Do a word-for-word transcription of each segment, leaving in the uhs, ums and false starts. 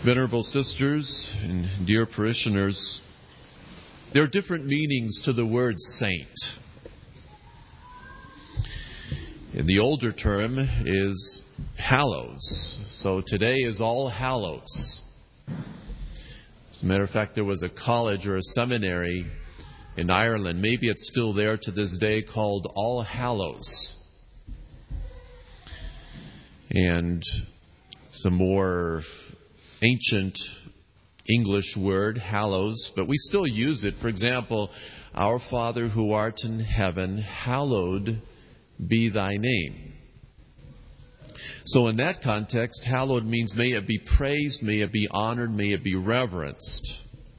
Venerable sisters and dear parishioners, there are different meanings to the word saint. And the older term is hallows. So today is All Hallows. As a matter of fact, there was a college or a seminary in Ireland, maybe it's still there to this day, called All Hallows. And it's a more ancient English word, hallows, but we still use it. For example, Our Father who art in heaven, hallowed be thy name. So in that context, hallowed means may it be praised, may it be honored, may it be reverenced.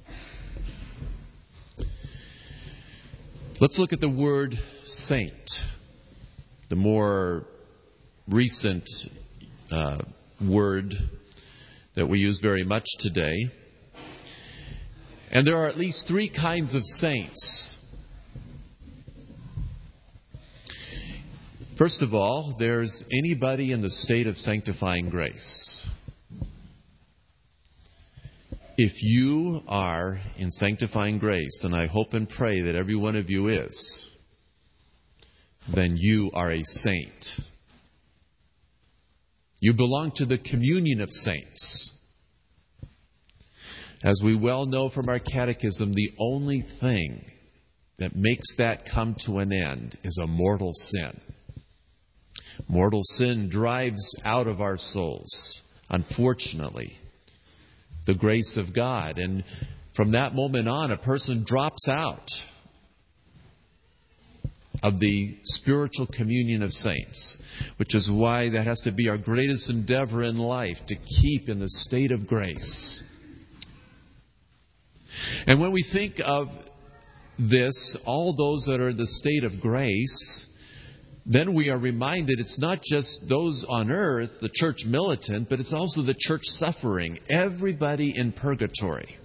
Let's look at the word saint, the more recent uh, word that we use very much today. And there are at least three kinds of saints. First of all, there's anybody in the state of sanctifying grace. If you are in sanctifying grace, and I hope and pray that every one of you is, then you are a saint. You belong to the communion of saints. As we well know from our catechism, the only thing that makes that come to an end is a mortal sin. Mortal sin drives out of our souls, unfortunately, the grace of God. And from that moment on, a person drops out of the spiritual communion of saints, which is why that has to be our greatest endeavor in life, to keep in the state of grace. And when we think of this, all those that are in the state of grace, then we are reminded it's not just those on earth, the church militant, but it's also the church suffering, everybody in purgatory.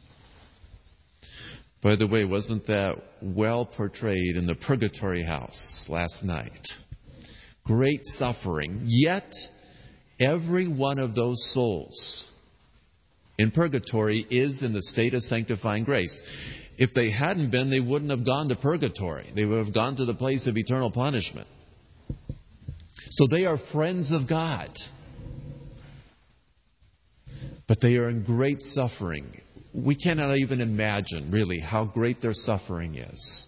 By the way, wasn't that well portrayed in the Purgatory House last night? Great suffering. Yet, every one of those souls in purgatory is in the state of sanctifying grace. If they hadn't been, they wouldn't have gone to purgatory. They would have gone to the place of eternal punishment. So they are friends of God. But they are in great suffering. We cannot even imagine, really, how great their suffering is.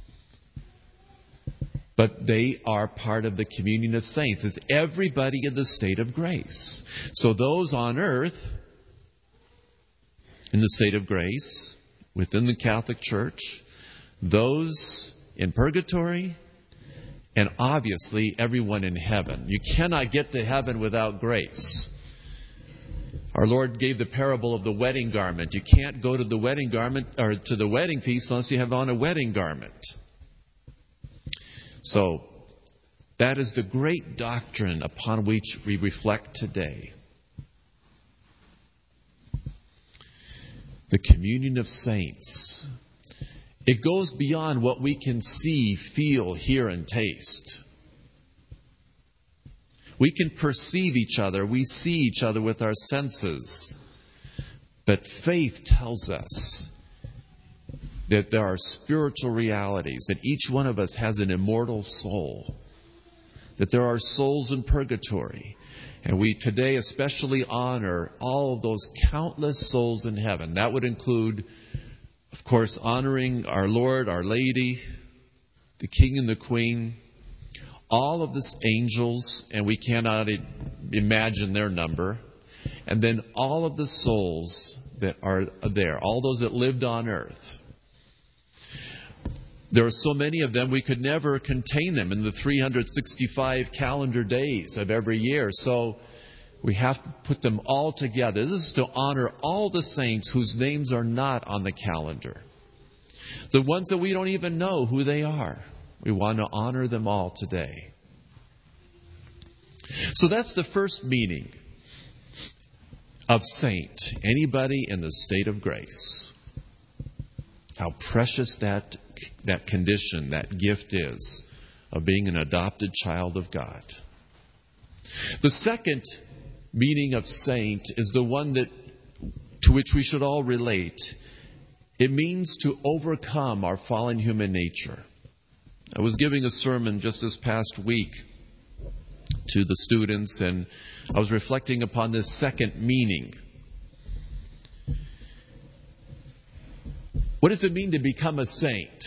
But they are part of the communion of saints. It's everybody in the state of grace. So those on earth, in the state of grace, within the Catholic Church, those in purgatory, and obviously everyone in heaven. You cannot get to heaven without grace. Our Lord gave the parable of the wedding garment. You can't go to the wedding garment or to the wedding feast unless you have on a wedding garment. So that is the great doctrine upon which we reflect today. The communion of saints. It goes beyond what we can see, feel, hear, and taste. We can perceive each other. We see each other with our senses. But faith tells us that there are spiritual realities, that each one of us has an immortal soul, that there are souls in purgatory. And we today especially honor all of those countless souls in heaven. That would include, of course, honoring our Lord, Our Lady, the King and the Queen, all of the angels, and we cannot imagine their number, and then all of the souls that are there, all those that lived on earth. There are so many of them, we could never contain them in the three hundred sixty-five calendar days of every year. So we have to put them all together. This is to honor all the saints whose names are not on the calendar. The ones that we don't even know who they are. We want to honor them all today. So that's the first meaning of saint. Anybody in the state of grace. How precious that that condition, that gift is of being an adopted child of God. The second meaning of saint is the one that which we should all relate. It means to overcome our fallen human nature. I was giving a sermon just this past week to the students, and I was reflecting upon this second meaning. What does it mean to become a saint?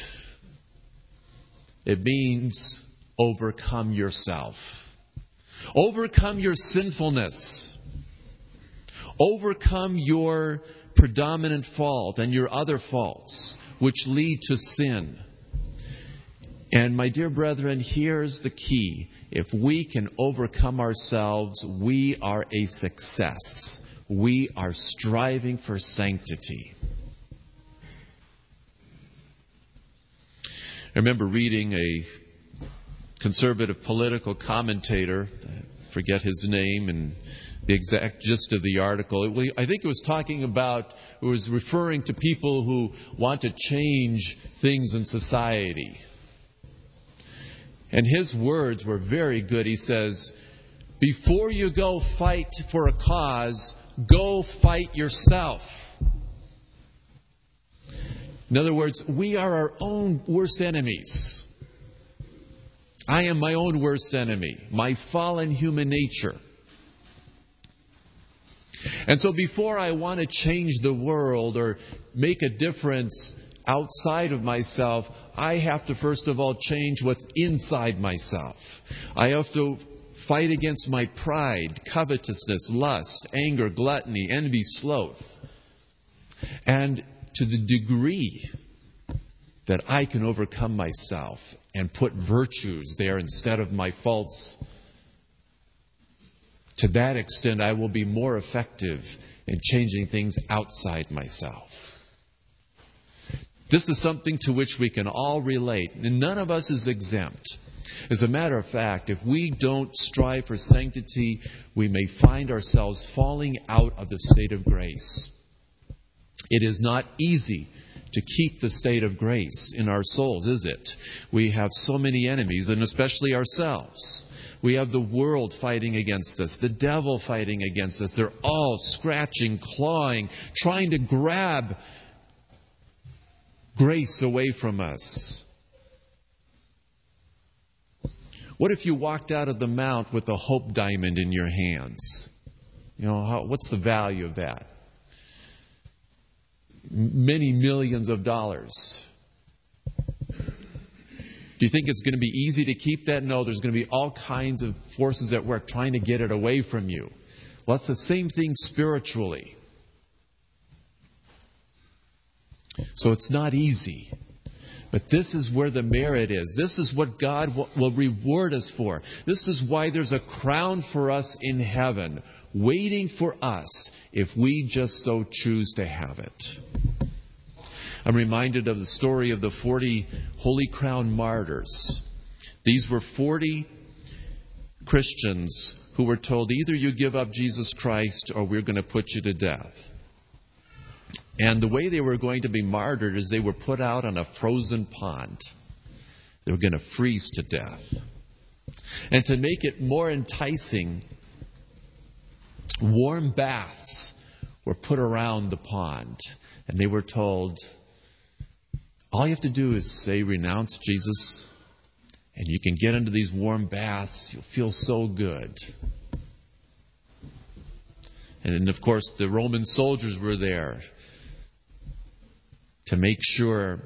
It means overcome yourself. Overcome your sinfulness. Overcome your predominant fault and your other faults, which lead to sin. And my dear brethren, here's the key. If we can overcome ourselves, we are a success. We are striving for sanctity. I remember reading a conservative political commentator, I forget his name and the exact gist of the article. It, I think it was talking about, it was referring to people who want to change things in society. And his words were very good. He says, before you go fight for a cause, go fight yourself. In other words, we are our own worst enemies. I am my own worst enemy, my fallen human nature. And so before I want to change the world or make a difference outside of myself, I have to first of all change what's inside myself. I have to fight against my pride, covetousness, lust, anger, gluttony, envy, sloth. And to the degree that I can overcome myself and put virtues there instead of my faults, to that extent I will be more effective in changing things outside myself. This is something to which we can all relate, and none of us is exempt. As a matter of fact, if we don't strive for sanctity, we may find ourselves falling out of the state of grace. It is not easy to keep the state of grace in our souls, is it? We have so many enemies, and especially ourselves. We have the world fighting against us, the devil fighting against us. They're all scratching, clawing, trying to grab grace away from us. What if you walked out of the mount with a hope diamond in your hands? You know, how, what's the value of that? Many millions of dollars. Do you think it's going to be easy to keep that? No, there's going to be all kinds of forces at work trying to get it away from you. Well, it's the same thing spiritually. So it's not easy. But this is where the merit is. This is what God will reward us for. This is why there's a crown for us in heaven, waiting for us if we just so choose to have it. I'm reminded of the story of the forty Holy Crown martyrs. These were forty Christians who were told, either you give up Jesus Christ or we're going to put you to death. And the way they were going to be martyred is they were put out on a frozen pond. They were going to freeze to death. And to make it more enticing, warm baths were put around the pond. And they were told, all you have to do is say, renounce Jesus, and you can get into these warm baths. You'll feel so good. And then, of course, the Roman soldiers were there to make sure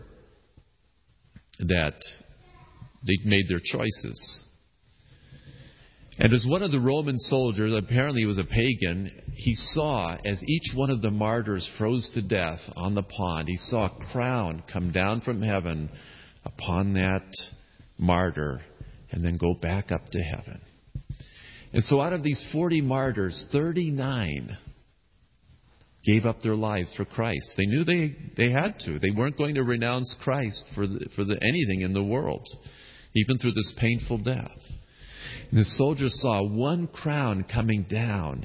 that they made their choices. And as one of the Roman soldiers, apparently he was a pagan, he saw, as each one of the martyrs froze to death on the pond, he saw a crown come down from heaven upon that martyr and then go back up to heaven. And so out of these forty martyrs, thirty-nine gave up their lives for Christ. They knew they, they had to. They weren't going to renounce Christ for the, for the, anything in the world, even through this painful death. And the soldiers saw one crown coming down.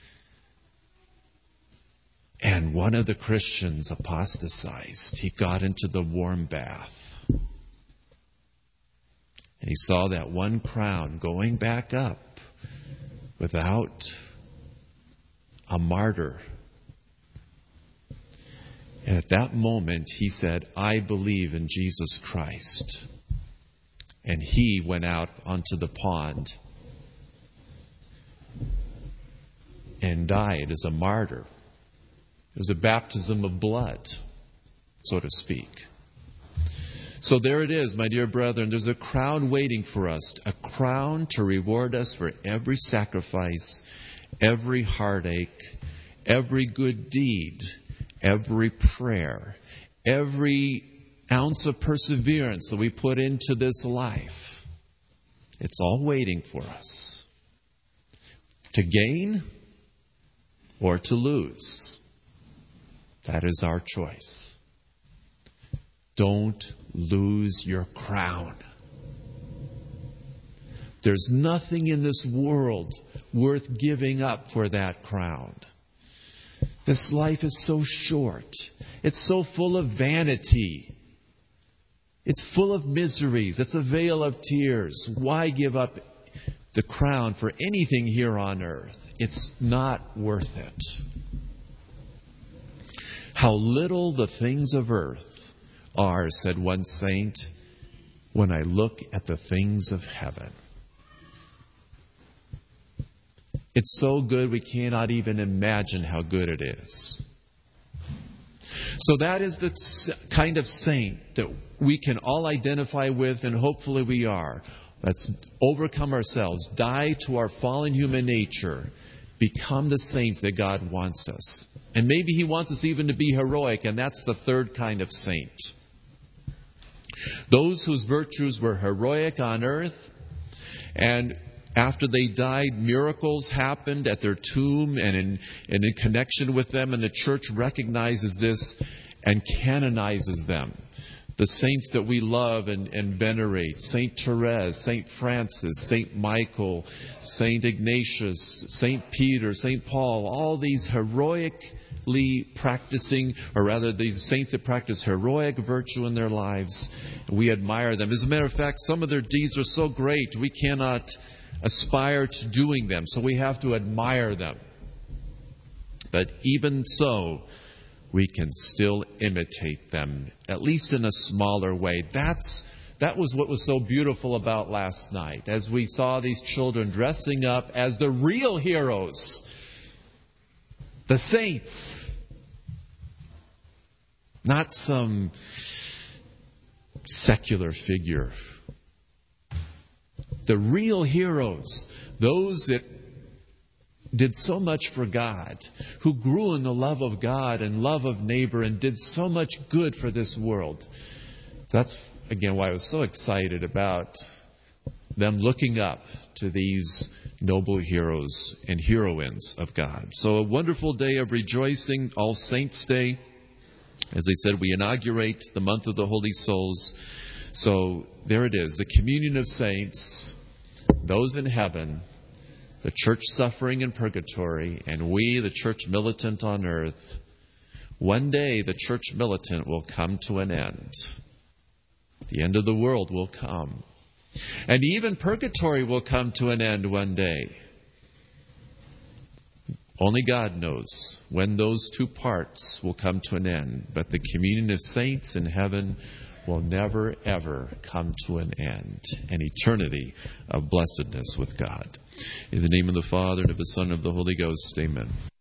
And one of the Christians apostatized. He got into the warm bath. And he saw that one crown going back up without a martyr And at that moment, he said, I believe in Jesus Christ. And he went out onto the pond and died as a martyr. It was a baptism of blood, so to speak. So there it is, my dear brethren. There's a crown waiting for us, a crown to reward us for every sacrifice, every heartache, every good deed, every prayer, every ounce of perseverance that we put into this life. It's all waiting for us. To gain or to lose. That is our choice. Don't lose your crown. There's nothing in this world worth giving up for that crown. This life is so short. It's so full of vanity. It's full of miseries. It's a vale of tears. Why give up the crown for anything here on earth? It's not worth it. How little the things of earth are, said one saint, when I look at the things of heaven. It's so good we cannot even imagine how good it is. So that is the kind of saint that we can all identify with, and hopefully we are. Let's overcome ourselves, die to our fallen human nature, become the saints that God wants us. And maybe He wants us even to be heroic, and that's the third kind of saint. Those whose virtues were heroic on earth, and after they died, miracles happened at their tomb and in, and in connection with them, and the church recognizes this and canonizes them. The saints that we love and, and venerate, Saint Therese, Saint Francis, Saint Michael, Saint Ignatius, Saint Peter, Saint Paul, all these heroically practicing, or rather these saints that practice heroic virtue in their lives, we admire them. As a matter of fact, some of their deeds are so great we cannot aspire to doing them, so we have to admire them. But even so, we can still imitate them, at least in a smaller way. That's that was what was so beautiful about last night, as we saw these children dressing up as the real heroes, the saints, not some secular figure. The real heroes, those that did so much for God, who grew in the love of God and love of neighbor and did so much good for this world. That's, again, why I was so excited about them looking up to these noble heroes and heroines of God. So a wonderful day of rejoicing, All Saints' Day. As I said, we inaugurate the month of the Holy Souls. So there it is, the communion of saints, those in heaven, the church suffering in purgatory, and we, the church militant on earth. One day the church militant will come to an end. The end of the world will come. And even purgatory will come to an end one day. Only God knows when those two parts will come to an end. But the communion of saints in heaven will never, ever come to an end. An eternity of blessedness with God. In the name of the Father, and of the Son, and of the Holy Ghost, amen.